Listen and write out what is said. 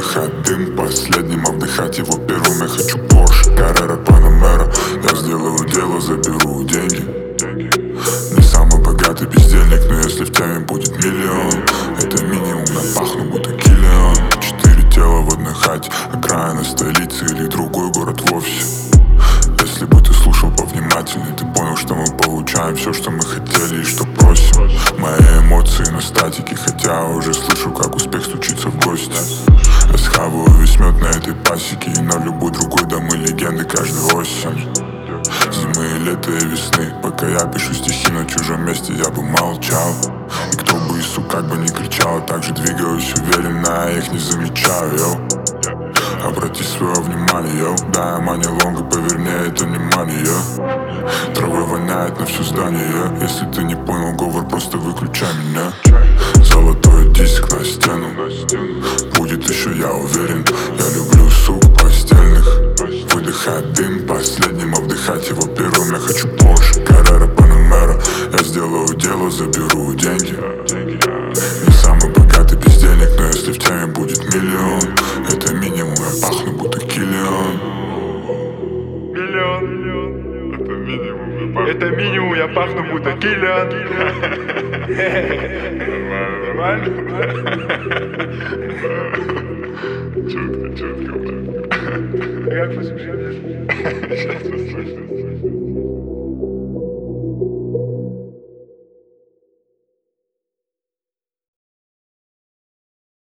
Выдыхать дым последним, а вдыхать его первым. Я хочу Porsche, Carrera, Panamera. Я сделаю дело, заберу деньги. Не самый богатый бездельник, но если в теме будет миллион, это минимум, я пахну будто Киллиан. 4 тела в одной хате, окраина столицы или другой город вовсе. Если бы ты слушал повнимательнее, ты понял, что мы получаем все, что мы хотели и что просим. Мои эмоции на статике, хотя уже слышу, как успех стучится в гости. Я схаваю весь мед на этой пасеке, и на любой другой, да мы легенды каждой осени. Зимы, лета и весны, пока я пишу стихи на чужом месте, я бы молчал. И кто бы и как бы не кричал, так же двигаюсь уверенно, я их не замечаю, йоу. Обрати свое внимание, йоу. Да, я мани лонга, поверни, это не мани, йоу. Травой воняет на все здание, йоу. Если ты не понял говор, просто выключай меня. Золотой диск на стену, будет еще, я уверен. Я люблю сук постельных. Выдыхать дым последним, а вдыхать его первым. Я хочу Porsche, Carrera, Panamera. Я сделаю дело, заберу деньги. Не самый богатый бездельник, но если в теме будет миллион, это минимум, я пахну будто Киллиан. Миллион. Это минимум, я пахну будто Киллиан. Нормально. Четко, Как послушать? Сейчас послушай.